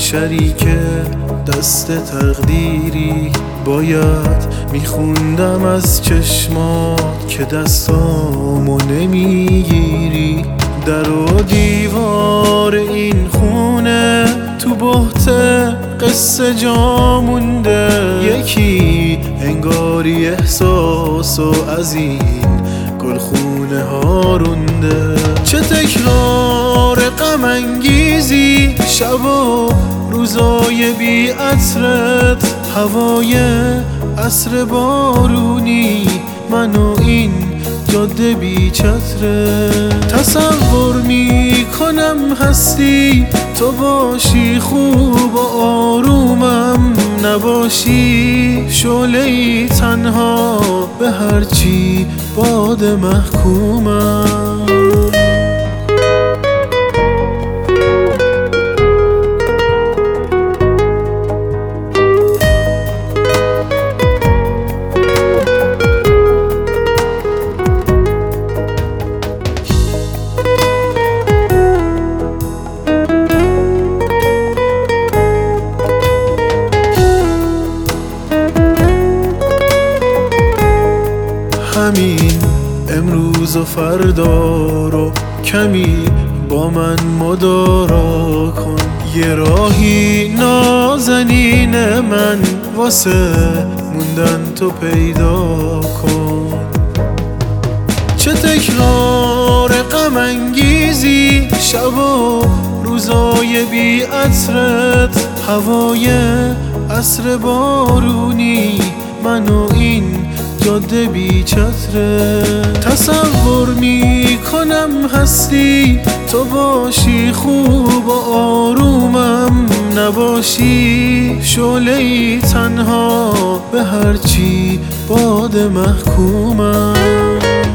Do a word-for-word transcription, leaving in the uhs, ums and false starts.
شریک دست تقدیری باید میخوندم از چشمات که دستامو نمیگیری. در و دیوار این خونه تو بحت قصه جا مونده، یکی انگاری احساسو از این گلخونه ها رونده. چه تکرار غم انگیزی شب و روزای بی عطرت، هوای عصر بارونی من و این جاده بی چتره. تصور می کنم هستی تو باشی خوب و آرومم نباشی، شعله‌ای تنها به هرچی باد محکومم. همین امروز و فردا رو کمی با من مدارا کن، یه راهی نازنین من واسه موندن تو پیدا کن. چه تکرار غم انگیزی شب و روزای بی عطرت، هوای عصر بارونی من و این جاده بی چتره. تصور می کنم هستی تو باشی خوب و آرومم نباشی، شعله‌ای تنها به هرچی باد محکومم.